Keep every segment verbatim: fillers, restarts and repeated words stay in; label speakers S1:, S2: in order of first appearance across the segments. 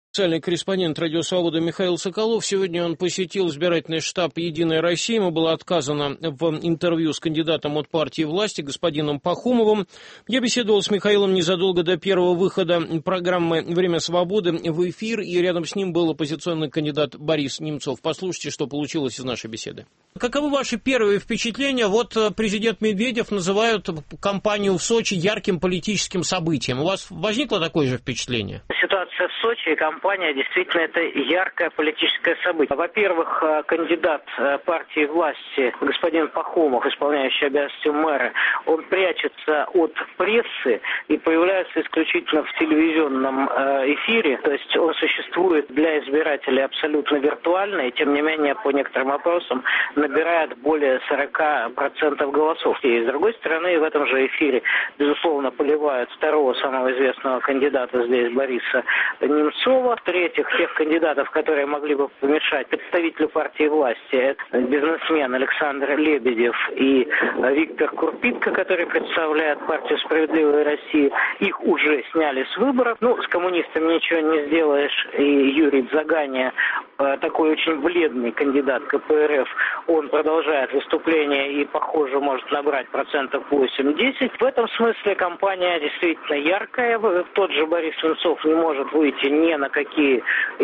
S1: Специальный корреспондент «Радио Свобода» Михаил Соколов. Сегодня он посетил избирательный штаб «Единой России». Ему было отказано в интервью с кандидатом от партии власти, господином Пахомовым. Я беседовал с Михаилом незадолго до первого выхода программы «Время свободы» в эфир, и рядом с ним был оппозиционный кандидат Борис Немцов. Послушайте, что получилось из нашей беседы. Каковы ваши первые впечатления? Вот президент Медведев называет кампанию в Сочи ярким политическим событием. У вас возникло такое же впечатление?
S2: Ситуация в Сочи и кампания действительно это яркое политическое событие. Во-первых, кандидат партии власти, господин Пахомов, исполняющий обязанности мэра, он прячется от прессы и появляется исключительно в телевизионном эфире. То есть он существует для избирателей абсолютно виртуально, и тем не менее по некоторым опросам набирает более сорок процентов голосов. И с другой стороны, в этом же эфире, безусловно, поливают второго самого известного кандидата здесь, Бориса Немцова. В-третьих, тех кандидатов, которые могли бы помешать представителю партии власти, это бизнесмен Александр Лебедев и Виктор Курпитко, который представляет партию «Справедливая Россия», их уже сняли с выборов. Ну, с коммунистами ничего не сделаешь. И Юрий Дзаганя, такой очень бледный кандидат ка пэ эр эф, он продолжает выступление и, похоже, может набрать процентов восемь-десять. В этом смысле кампания действительно яркая. Тот же Борис Немцов не может выйти ни на какие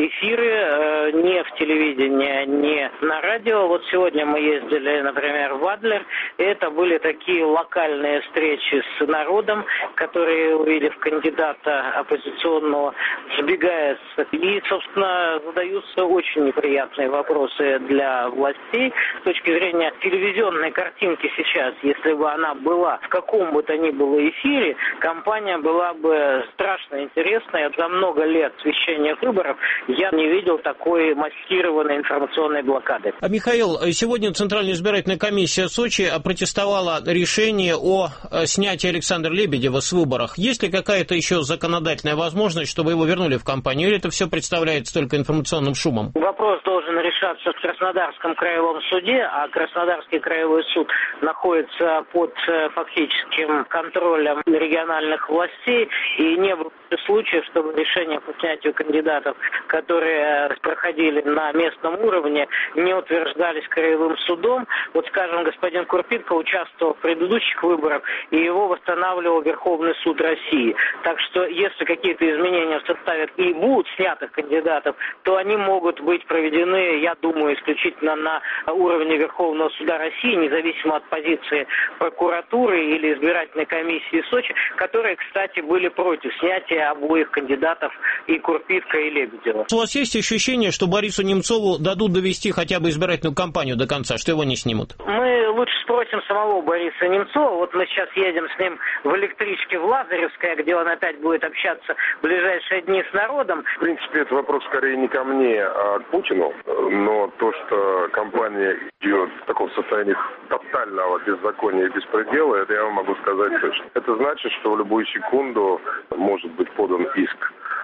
S2: эфиры, ни в телевидении, ни на радио. Вот сегодня мы ездили, например, в Адлер, и это были такие локальные встречи с народом, которые, увидев кандидата оппозиционного, сбегаются. И, собственно, задаются очень неприятные вопросы для властей. С точки зрения телевизионной картинки сейчас, если бы она была в каком бы то ни было эфире, кампания была бы страшно интересной. За много лет освещения выборов я не видел такой маскированной информационной блокады.
S1: А, Михаил, сегодня Центральная избирательная комиссия Сочи опротестовала решение о снятии Александра Лебедева с выборов. Есть ли какая-то еще законодательная возможность, чтобы его вернули в кампанию, или это все представляется только информационным шумом?
S2: Вопрос должен решаться в Краснодарском краевом суде, а Краснодарский краевой суд находится под фактическим контролем региональных властей, и не было случаев, чтобы решения по снятию кандидатов, которые проходили на местном уровне, не утверждались краевым судом. Вот, скажем, господин Курпитко участвовал в предыдущих выборах, и его восстанавливал Верховный суд России. Так что, если какие-то изменения в составе и будут снятых кандидатов, то они могут быть проведены, я думаю, исключительно на уровне Верховного суда России, независимо от позиции прокуратуры или избирательной комиссии Сочи, которые, кстати, были против снятия обоих кандидатов, и Курпитко, и Лебедева.
S1: У вас есть ощущение, что Борису Немцову дадут довести хотя бы избирательную кампанию до конца, что его не снимут?
S2: Мы лучше спросим самого Бориса Немцова. Вот мы сейчас едем с ним в электричке в Лазаревское, где он опять будет общаться в ближайшие дни с народом.
S3: В принципе, это вопрос скорее не ко мне, а к Путину. Но то, что кампания идет в таком состоянии тотального беззакония и беспредела, это я вам могу сказать точно. Это значит, что в любую секунду может быть подан иск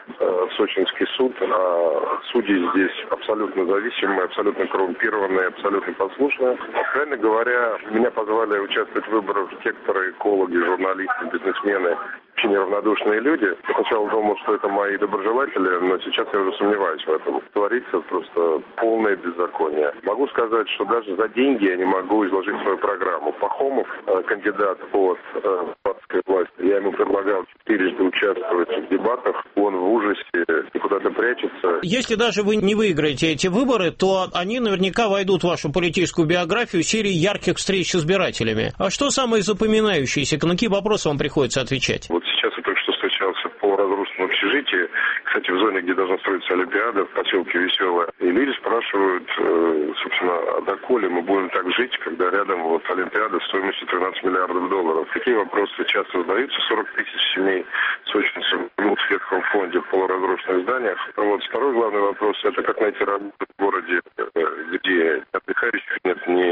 S3: в Сочинский суд, а судьи здесь абсолютно зависимые, абсолютно коррумпированные, абсолютно послушные. Откровенно говоря, меня позвали участвовать в выборах некоторые экологи, журналисты, бизнесмены, очень неравнодушные люди. Я сначала думал, что это мои доброжелатели, но сейчас я уже сомневаюсь в этом. Творится просто полное беззаконие. Могу сказать, что даже за деньги я не могу изложить свою программу. Пахомов, кандидат от партской власти, я ему предлагал четырежды участвовать в дебатах. Он в ужасе и куда-то прячется.
S1: Если даже вы не выиграете эти выборы, то они наверняка войдут в вашу политическую биографию серии ярких встреч с избирателями. А что самое запоминающееся? На какие вопросы вам приходится отвечать?
S3: Вот сейчас я только что встречался по разрушенному общежитию, кстати, в зоне, где должна строиться Олимпиада, в поселке Веселое. И люди спрашивают, собственно, а доколе мы будем так жить, когда рядом вот Олимпиада стоимостью тринадцать миллиардов долларов. Такие вопросы часто задаются. сорок тысяч семей сочинцев живут в ветхом фонде в полуразрушенных зданиях. Вот второй главный вопрос – это как найти работу в городе, где отдыхающих нет ни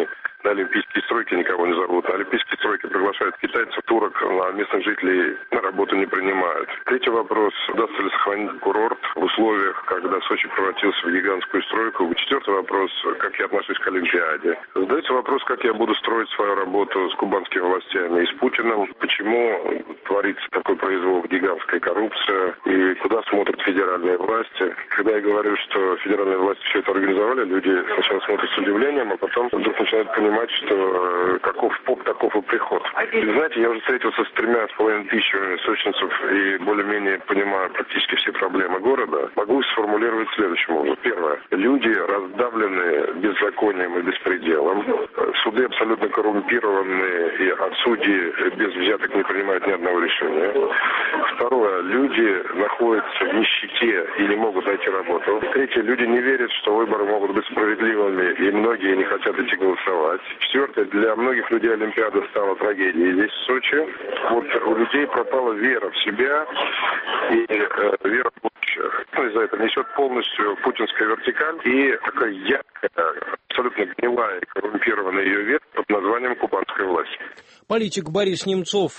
S3: на олимпийские стройки никого не зовут. На олимпийские стройки приглашают китайцев, турок, а местных жителей на работу не принимают. Третий вопрос. Удастся ли сохранить курорт в условиях, когда Сочи превратился в гигантскую стройку? Четвертый вопрос. Как я отношусь к Олимпиаде? Задается вопрос, как я буду строить свою работу с кубанскими властями и с Путиным. Почему творится такой произвол, гигантская коррупция? И куда смотрят федеральные власти? Когда я говорю, что федеральные власти все это организовали, люди сначала смотрят с удивлением, а потом вдруг начинают понимать, что каков поп, таков и приход. И, знаете, я уже встретился с тремя с половиной тысячами сочинцев и более-менее понимаю практически все проблемы города. Могу сформулировать следующим образом. Первое. Люди раздавленные беззаконием и беспределом. Суды абсолютно коррумпированные, и от судей без взяток не принимают ни одного решения. Второе. Люди находятся в нищете и не могут найти работу. Третье. Люди не верят, что выборы могут быть справедливыми, и многие не хотят идти голосовать. Четвертое. Для многих людей Олимпиада стала трагедией здесь, в Сочи. Вот у людей пропала вера в себя и э, вера в будущее. Из-за этого несет полностью путинская вертикаль и такая яркая, абсолютно гнилая и коррумпированная ее ветвь под названием кубанская власть.
S1: Политик Борис Немцов